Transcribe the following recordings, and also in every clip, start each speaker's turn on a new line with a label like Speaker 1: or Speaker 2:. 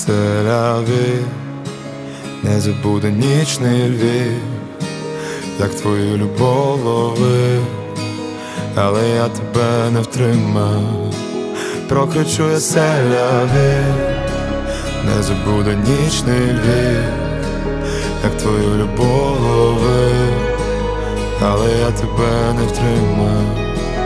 Speaker 1: Селяві, не забуде нічний Львів, як твою любов ловив, але я тебе не втримав. Прокричу я селяві, не забуде нічний Львів, як твою любов ловив, але я тебе не втримав.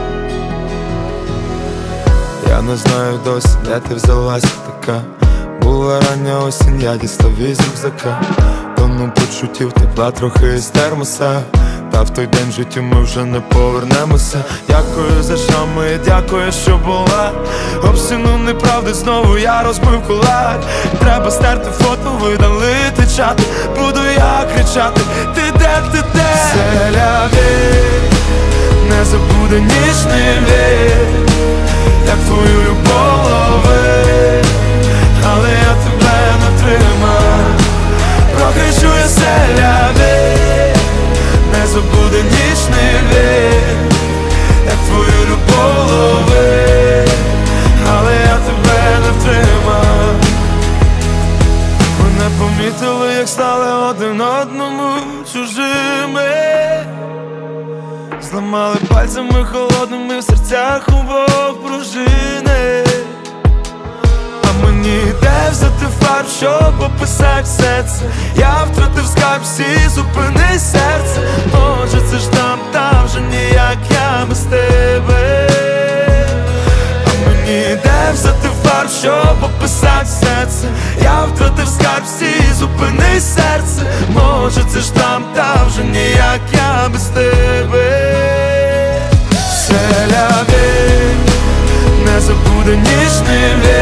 Speaker 1: Я не знаю досі, де ти взялася така. Була рання осінь, я дістав із рюкзака. Тону почуттів, тепла трохи із термоса. Та в той день в життю ми вже не повернемося. Дякую за шами, дякую, що була. Об стіну неправди знову я розбив кулак. Треба стерти фото, видалити чат. Буду я кричати: ти де, ти де? Селяві, не забуде нічний Львів, як твою любов ловив, але я тебе не втримав. Прокричу я селяві, не забуде нічний Львів, як твою любов ловив, але я тебе не втримав. Ми не помітили, як стали один одному чужими. Зламали пальцями холодними в серцях обох пружини. А мені йде взяти фарб, щоб описати все це. Я втратив скарб, всі, зупини серце. Може це ж там вже ніяк я без тебе. А мені йде взяти фарб, щоб описати все це. Я втратив скарб, всі, зупини серце. Може це ж там вже ніяк я без тебе. Селяві, не забуде нічний Львів,